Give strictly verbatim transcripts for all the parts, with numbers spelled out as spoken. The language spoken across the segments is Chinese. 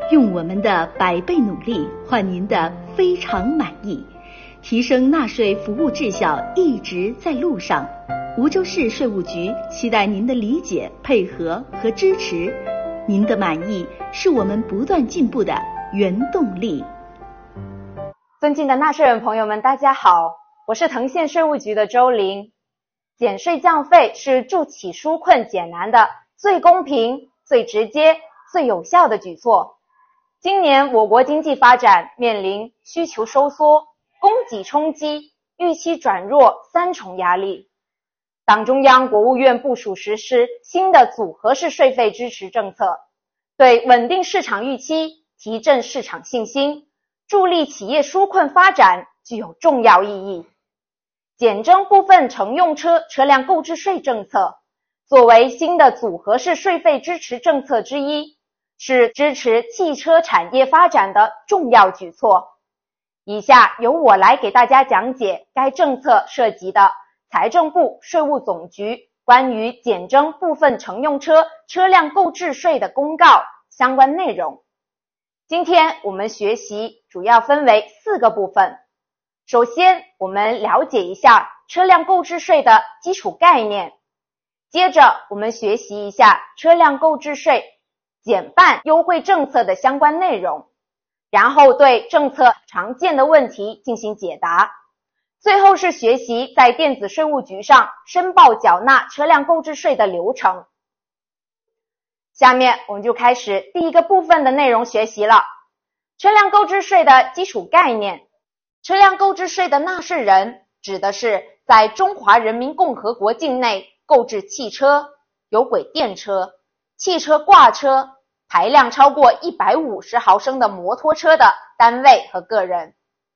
用我们的百倍努力换您的非常满意，提升纳税服务质效一直在路上。梧州市税务局期待您的理解、配合和支持，您的满意是我们不断进步的原动力。 尊敬的纳税人朋友们，大家好，我是藤县税务局的周玲。减税降费是助企纾困解难的最公平、最直接、最有效的举措。今年我国经济发展面临需求收缩、供给冲击、预期转弱三重压力。党中央、国务院部署实施新的组合式税费支持政策，对稳定市场预期、提振市场信心、助力企业纾困发展具有重要意义。减征部分乘用车车辆购置税政策，作为新的组合式税费支持政策之一，是支持汽车产业发展的重要举措。以下由我来给大家讲解该政策涉及的财政部、税务总局关于减征部分乘用车车辆购置税的公告相关内容。今天我们学习主要分为四个部分。首先，我们了解一下车辆购置税的基础概念。接着，我们学习一下车辆购置税减半优惠政策的相关内容，然后对政策常见的问题进行解答。最后是学习在电子税务局上申报缴纳车辆购置税的流程。下面我们就开始第一个部分的内容学习了。车辆购置税的基础概念。车辆购置税的纳税人指的是在中华人民共和国境内购置汽车、有轨电车、汽车挂车、排量超过一百五十毫升的摩托车的单位和个人。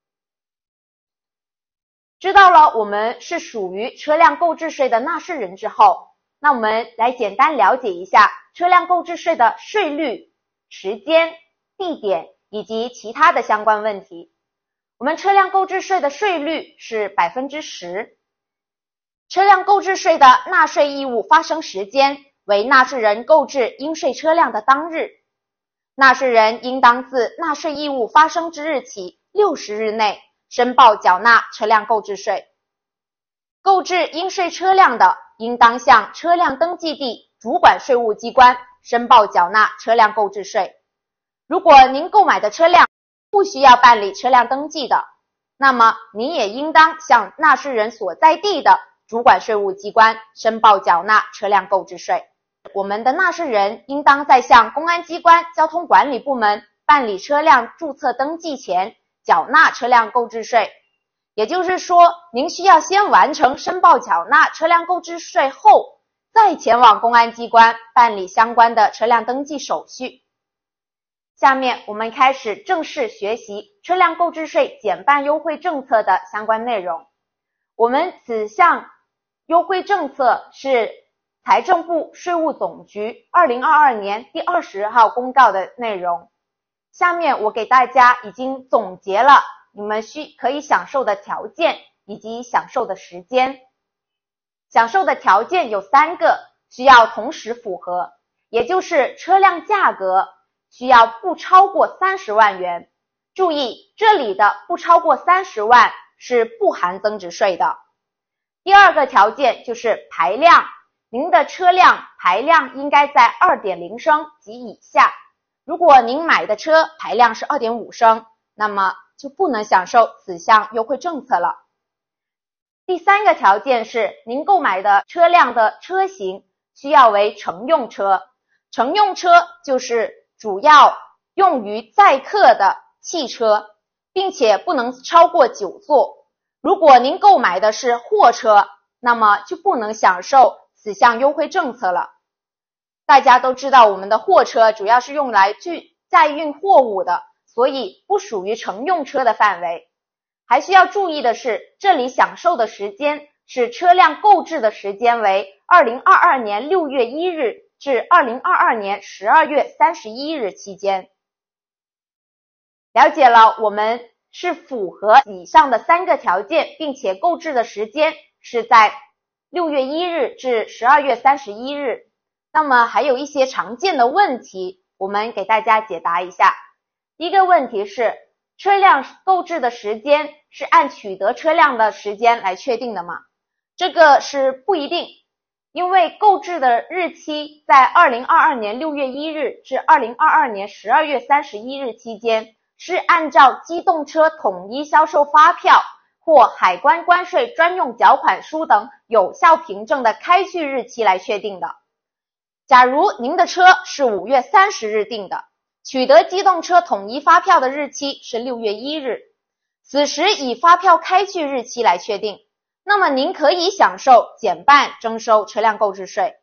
知道了我们是属于车辆购置税的纳税人之后，那我们来简单了解一下车辆购置税的税率、时间、地点以及其他的相关问题。我们车辆购置税的税率是 百分之十。 车辆购置税的纳税义务发生时间为纳税人购置应税车辆的当日，纳税人应当自纳税义务发生之日起六十日内申报缴纳车辆购置税。购置应税车辆的，应当向车辆登记地主管税务机关申报缴纳车辆购置税。如果您购买的车辆不需要办理车辆登记的，那么您也应当向纳税人所在地的主管税务机关申报缴纳车辆购置税。我们的纳税人应当在向公安机关、交通管理部门办理车辆注册登记前缴纳车辆购置税。也就是说，您需要先完成申报缴纳车辆购置税后，再前往公安机关办理相关的车辆登记手续。下面我们开始正式学习车辆购置税减半优惠政策的相关内容。我们此项优惠政策是财政部税务总局二零二二年第二十号公告的内容。下面我给大家已经总结了你们需可以享受的条件以及享受的时间。享受的条件有三个，需要同时符合，也就是车辆价格需要不超过三十万元。注意，这里的不超过三十万是不含增值税的。第二个条件就是排量，您的车辆排量应该在 二点零升及以下。如果您买的车排量是 二点五升，那么就不能享受此项优惠政策了。第三个条件是您购买的车辆的车型需要为乘用车。乘用车就是主要用于载客的汽车，并且不能超过九座。如果您购买的是货车，那么就不能享受此项优惠政策了。大家都知道我们的货车主要是用来去载运货物的，所以不属于乘用车的范围。还需要注意的是，这里享受的时间是车辆购置的时间为二零二二年六月一日至二零二二年十二月三十一日期间。了解了我们是符合以上的三个条件，并且购置的时间是在六月一日至十二月三十一日。那么还有一些常见的问题， 我们给大家解答一下。第一个问题是，车辆购置的时间是按取得车辆的时间来确定的吗？这个是不一定，因为购置的日期在二零二二年六月一日至二零二二年十二月三十一日期间，是按照机动车统一销售发票或海关关税专用缴款书等有效凭证的开具日期来确定的。假如您的车是五月三十日订的，取得机动车统一发票的日期是六月一日，此时以发票开具日期来确定，那么您可以享受减半征收车辆购置税。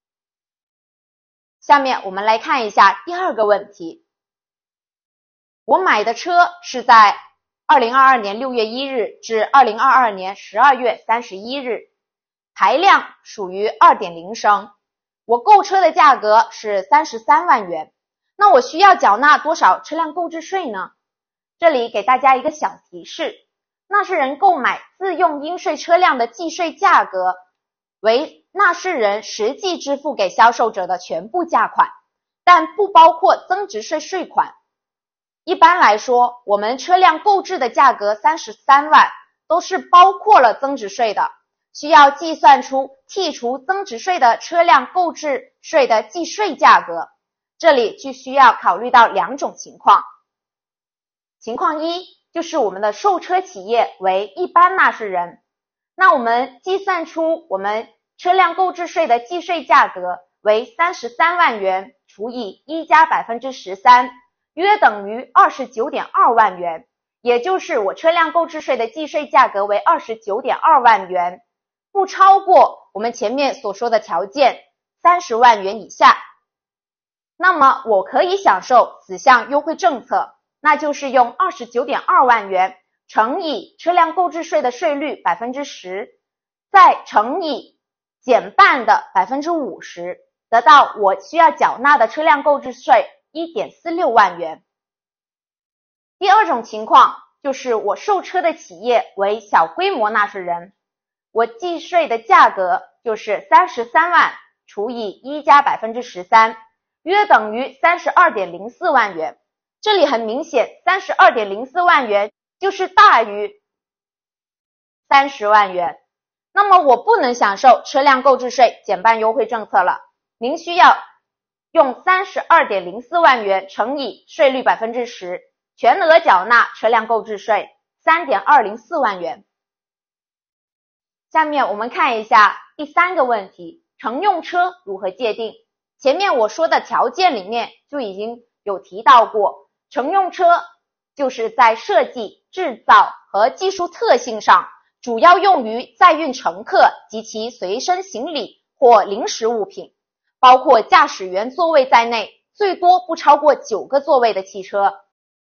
下面我们来看一下第二个问题。我买的车是在二零二二年六月一日至二零二二年十二月三十一日，排量属于 二点零 升，我购车的价格是三十三万元，那我需要缴纳多少车辆购置税呢？这里给大家一个小提示，纳税人购买自用应税车辆的计税价格为纳税人实际支付给销售者的全部价款，但不包括增值税税款。一般来说，我们车辆购置的价格三十三万都是包括了增值税的，需要计算出剔除增值税的车辆购置税的计税价格。这里就需要考虑到两种情况。情况一就是我们的售车企业为一般纳税人，那我们计算出我们车辆购置税的计税价格为三十三万元除以一加 百分之十三， 约等于 二十九点二万元，也就是我车辆购置税的计税价格为 二十九点二万元，不超过我们前面所说的条件三十万元以下。那么我可以享受此项优惠政策，那就是用 二十九点二万元乘以车辆购置税的税率 百分之十， 再乘以减半的 百分之五十， 得到我需要缴纳的车辆购置税 一点四六万元。第二种情况就是我售车的企业为小规模纳税人，我计税的价格就是三十三万除以一加 百分之十三， 约等于 三十二点零四万元。这里很明显 三十二点零四万元就是大于三十万元，那么我不能享受车辆购置税减半优惠政策了，您需要用 三十二点零四万元乘以税率 百分之十， 全额缴纳车辆购置税 三点二零四万元。下面我们看一下第三个问题，乘用车如何界定？前面我说的条件里面就已经有提到过，乘用车就是在设计、制造和技术特性上主要用于载运乘客及其随身行李或临时物品，包括驾驶员座位在内，最多不超过九个座位的汽车。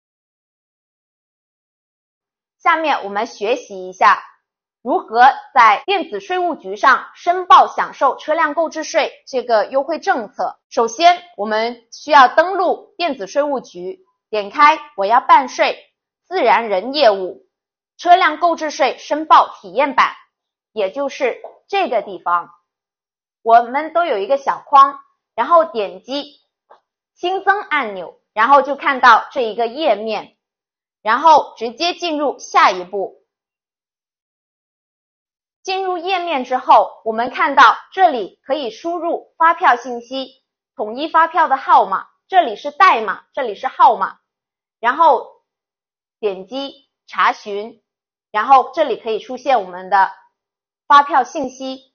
下面我们学习一下如何在电子税务局上申报享受车辆购置税这个优惠政策。首先，我们需要登录电子税务局，点开我要办税自然人业务车辆购置税申报体验版，也就是这个地方，我们都有一个小框，然后点击新增按钮，然后就看到这一个页面，然后直接进入下一步。进入页面之后，我们看到这里可以输入发票信息，统一发票的号码，这里是代码，这里是号码，然后点击查询，然后这里可以出现我们的发票信息，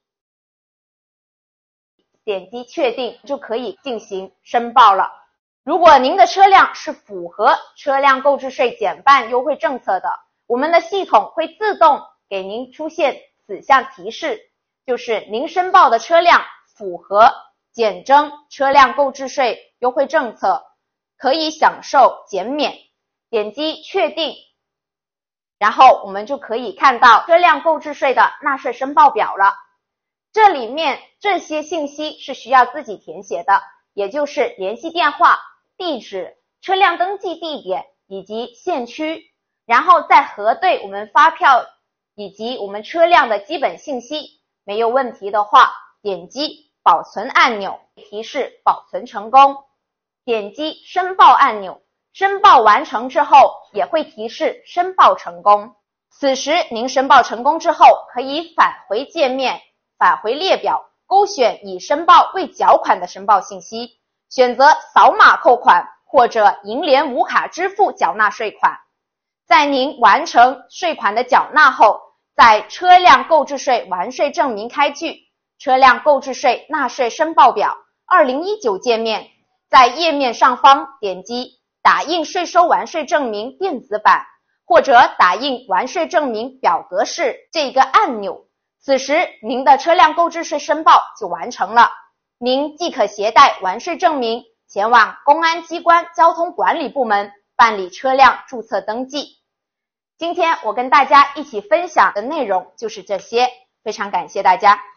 点击确定就可以进行申报了。如果您的车辆是符合车辆购置税减半优惠政策的，我们的系统会自动给您出现此项提示，就是您申报的车辆符合减征车辆购置税优惠政策，可以享受减免。点击确定，然后我们就可以看到车辆购置税的纳税申报表了。这里面这些信息是需要自己填写的，也就是联系电话、地址、车辆登记地点以及县区，然后再核对我们发票以及我们车辆的基本信息，没有问题的话，点击保存按钮，提示保存成功。 点击申报按钮，申报完成之后也会提示申报成功。此时您申报成功之后，可以返回界面，返回列表，勾选已申报未缴款的申报信息，选择扫码扣款或者银联无卡支付缴纳税款。在您完成税款的缴纳后，在车辆购置税完税证明开具车辆购置税纳税申报表二零一九界面，在页面上方点击打印税收完税证明电子版或者打印完税证明表格式这个按钮，此时您的车辆购置税申报就完成了。您即可携带完税证明前往公安机关交通管理部门办理车辆注册登记。今天我跟大家一起分享的内容就是这些，非常感谢大家。